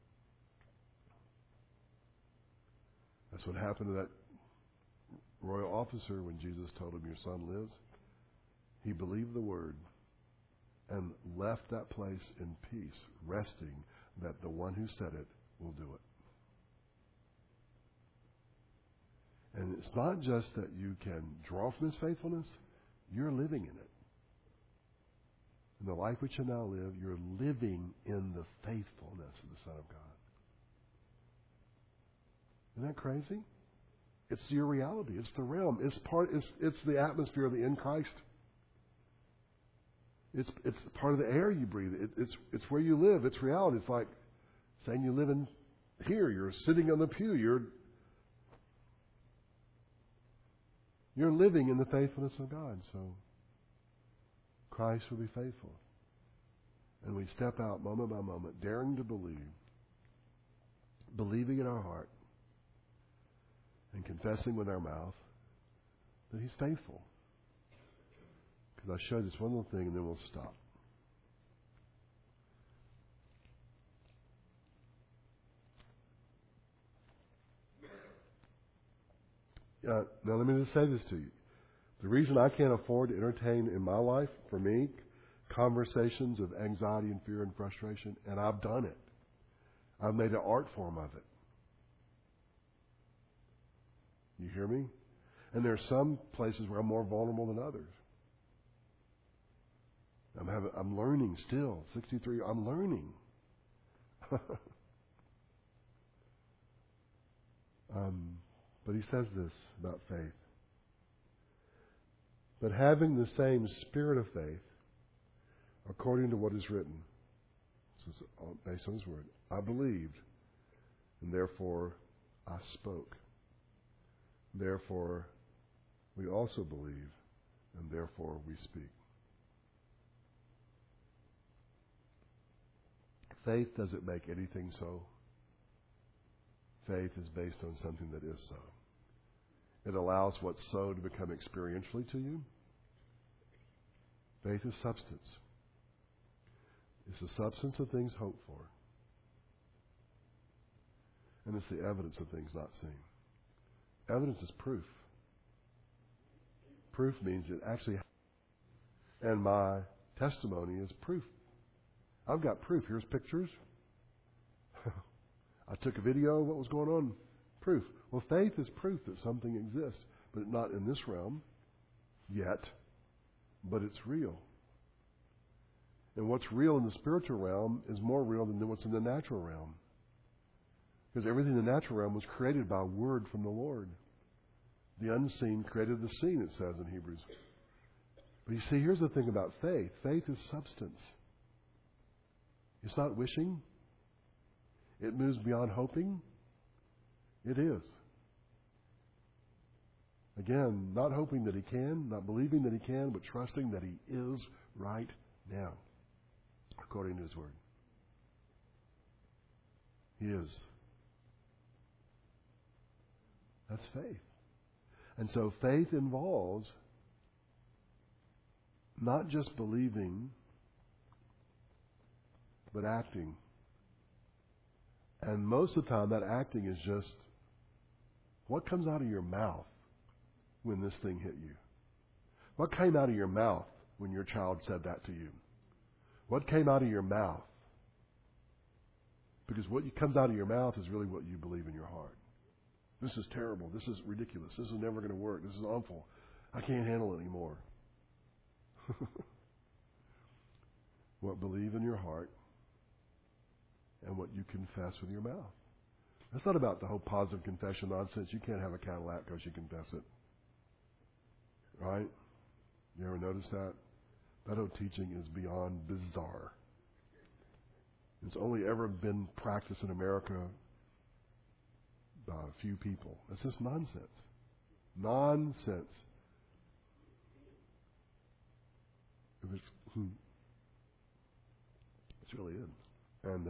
Speaker 1: That's what happened to that royal officer when Jesus told him, your son lives. He believed the word and left that place in peace, resting that the one who said it will do it. And it's not just that you can draw from His faithfulness, you're living in it. In the life which you now live, you're living in the faithfulness of the Son of God. Isn't that crazy? It's your reality. It's the realm. It's the atmosphere of the in Christ. It's part of the air you breathe. It's where you live. It's reality. It's like saying you live in here. You're sitting on the pew. You're living in the faithfulness of God. So Christ will be faithful. And we step out moment by moment, daring to believe, believing in our heart, and confessing with our mouth that He's faithful. Because I'll show you this one little thing and then we'll stop. Now let me just say this to you. The reason I can't afford to entertain in my life, for me, conversations of anxiety and fear and frustration, and I've done it. I've made an art form of it. You hear me? And there are some places where I'm more vulnerable than others. I'm learning still. 63, I'm learning. But he says this about faith. But having the same spirit of faith, according to what is written, this is based on His word, I believed, and therefore I spoke. Therefore we also believe, and therefore we speak. Faith doesn't make anything so. Faith is based on something that is so. It allows what's so to become experientially to you. Faith is substance. It's the substance of things hoped for. And it's the evidence of things not seen. Evidence is proof. Proof means it actually happened. And my testimony is proof. I've got proof. Here's pictures. I took a video of what was going on. Proof. Well, faith is proof that something exists, but not in this realm yet, but it's real. And what's real in the spiritual realm is more real than what's in the natural realm. Because everything in the natural realm was created by a word from the Lord. The unseen created the seen, it says in Hebrews. But you see, here's the thing about faith. Faith is substance. It's not wishing. It moves beyond hoping. It is. Again, not hoping that he can, not believing that he can, but trusting that he is right now, according to his word. He is. That's faith. And so faith involves not just believing, but acting. And most of the time, that acting is just what comes out of your mouth when this thing hit you. What came out of your mouth when your child said that to you? What came out of your mouth? Because what comes out of your mouth is really what you believe in your heart. This is terrible. This is ridiculous. This is never going to work. This is awful. I can't handle it anymore. What believe in your heart and what you confess with your mouth. That's not about the whole positive confession nonsense. You can't have a Cadillac because you confess it. Right? You ever notice that? That whole teaching is beyond bizarre. It's only ever been practiced in America by a few people. It's just nonsense. Nonsense. It really is. And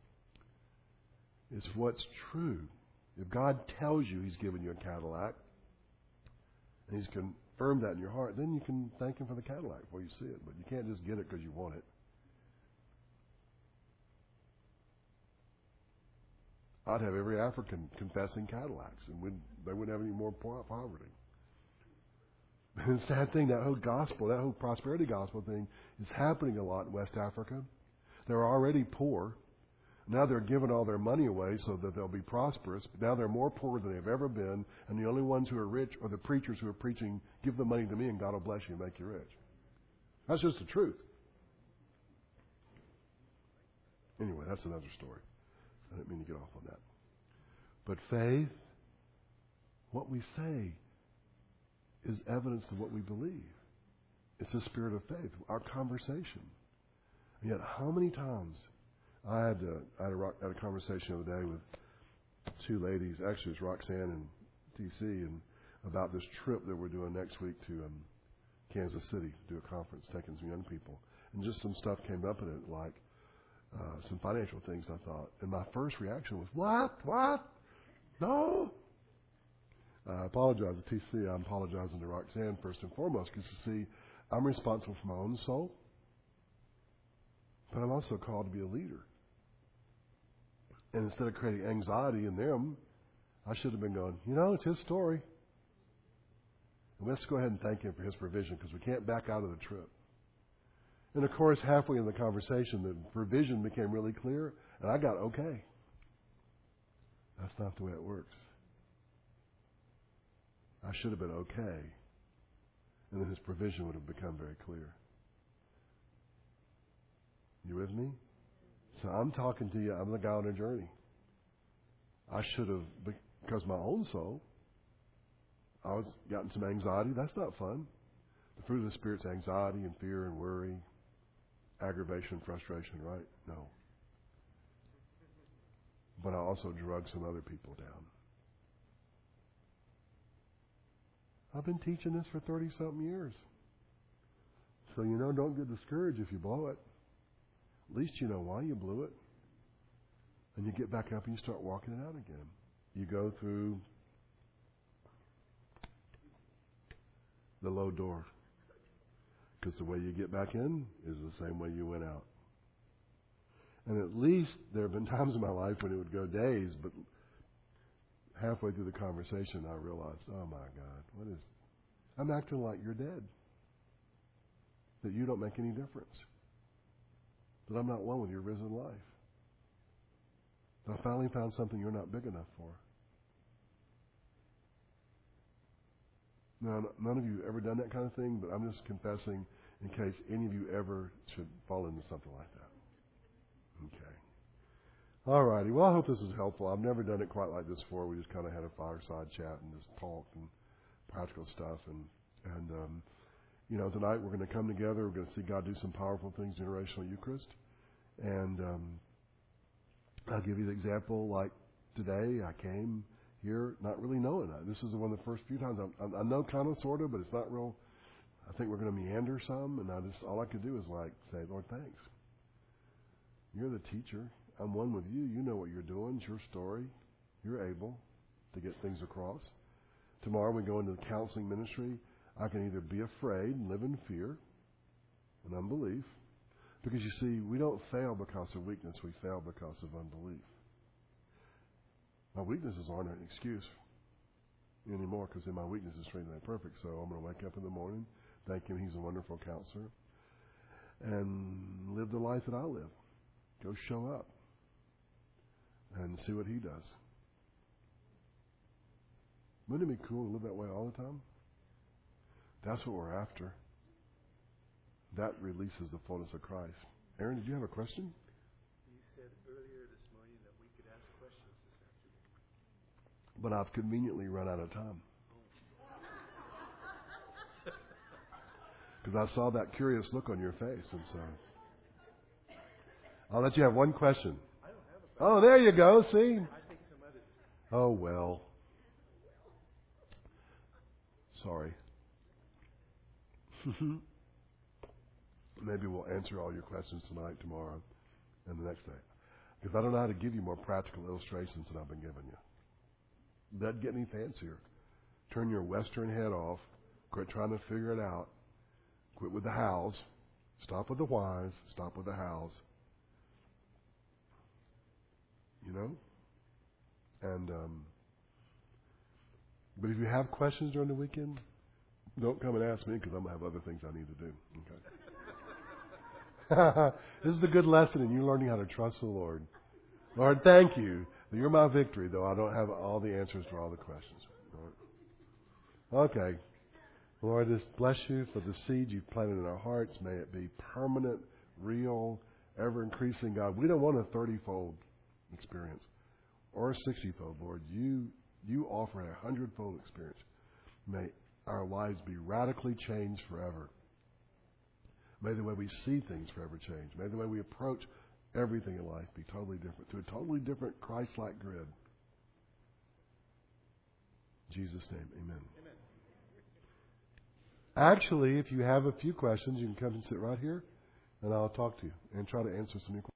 Speaker 1: it's what's true. If God tells you He's given you a Cadillac, and He's confirmed that in your heart, then you can thank Him for the Cadillac before you see it. But you can't just get it because you want it. I'd have every African confessing Cadillacs, and they wouldn't have any more poverty. The sad thing, that whole gospel, that whole prosperity gospel thing is happening a lot in West Africa. They're already poor. Now they're giving all their money away so that they'll be prosperous. But now they're more poor than they've ever been, and the only ones who are rich are the preachers who are preaching, give the money to me and God will bless you and make you rich. That's just the truth. Anyway, that's another story. I didn't mean to get off on that. But faith, what we say, is evidence of what we believe. It's the spirit of faith, our conversation. And yet, how many times I had a conversation the other day with two ladies. Actually, it's Roxanne and TC, and about this trip that we're doing next week to Kansas City to do a conference, taking some young people. And just some stuff came up in it, like some financial things, I thought. And my first reaction was, what? No. I apologize to TC. I'm apologizing to Roxanne first and foremost, because you see, I'm responsible for my own soul, but I'm also called to be a leader. And instead of creating anxiety in them, I should have been going, it's his story. And let's go ahead and thank him for his provision, because we can't back out of the trip. And of course, halfway in the conversation, the provision became really clear, and I got okay. That's not the way it works. I should have been okay, and then his provision would have become very clear. You with me? So I'm talking to you. I'm the guy on a journey. I should have, because my own soul, I was gotten some anxiety. That's not fun. The fruit of the Spirit's anxiety and fear and worry, aggravation, frustration, right? No. But I also drug some other people down. I've been teaching this for 30-something years. So don't get discouraged if you blow it. At least you know why you blew it. And you get back up and you start walking it out again. You go through the low door. Because the way you get back in is the same way you went out. And at least there have been times in my life when it would go days, but halfway through the conversation I realized, oh my God, I'm acting like you're dead. That you don't make any difference. That I'm not one with your risen life. That I finally found something you're not big enough for. Now, none of you ever done that kind of thing, but I'm just confessing in case any of you ever should fall into something like that. Okay. All righty. Well, I hope this is helpful. I've never done it quite like this before. We just kind of had a fireside chat and just talked and practical stuff. And tonight we're going to come together. We're going to see God do some powerful things, generational Eucharist. And I'll give you the example. Like today, I came. here not really knowing that. This is one of the first few times I know kind of, sort of, but it's not real. I think we're going to meander some, and all I could do is like say, Lord, thanks. You're the teacher. I'm one with you. You know what you're doing. It's your story. You're able to get things across. Tomorrow we go into the counseling ministry. I can either be afraid and live in fear and unbelief, because you see, we don't fail because of weakness. We fail because of unbelief. My weaknesses aren't an excuse anymore, because in my weakness is strength made perfect. So I'm going to wake up in the morning, thank Him He's a wonderful counselor, and live the life that I live. Go show up and see what He does. Wouldn't it be cool to live that way all the time? That's what we're after. That releases the fullness of Christ. Aaron, did you have a question?
Speaker 2: You said earlier this morning that we could ask questions this afternoon.
Speaker 1: But I've conveniently run out of time. Because I saw that curious look on your face, and so I'll let you have one question.
Speaker 2: I don't have a question.
Speaker 1: Oh, there you go. See?
Speaker 2: I think some others.
Speaker 1: Oh, well. Sorry. Maybe we'll answer all your questions tonight, tomorrow, and the next day. Because I don't know how to give you more practical illustrations than I've been giving you. Doesn't get any fancier. Turn your Western head off. Quit trying to figure it out. Quit with the hows. Stop with the whys. Stop with the hows. You know? And but if you have questions during the weekend, don't come and ask me, because I'm going to have other things I need to do. Okay? This is a good lesson in you learning how to trust the Lord. Lord, thank you that you're my victory, though I don't have all the answers to all the questions. Okay. Lord, just bless you for the seed you've planted in our hearts. May it be permanent, real, ever-increasing, God. We don't want a 30-fold experience or a 60-fold, Lord. You offer a 100-fold experience. May our lives be radically changed forever. May the way we see things forever change. May the way we approach everything in life be totally different, to a totally different Christ-like grid. In Jesus' name, amen.
Speaker 2: Amen.
Speaker 1: Actually, if you have a few questions, you can come and sit right here, and I'll talk to you and try to answer some of your questions.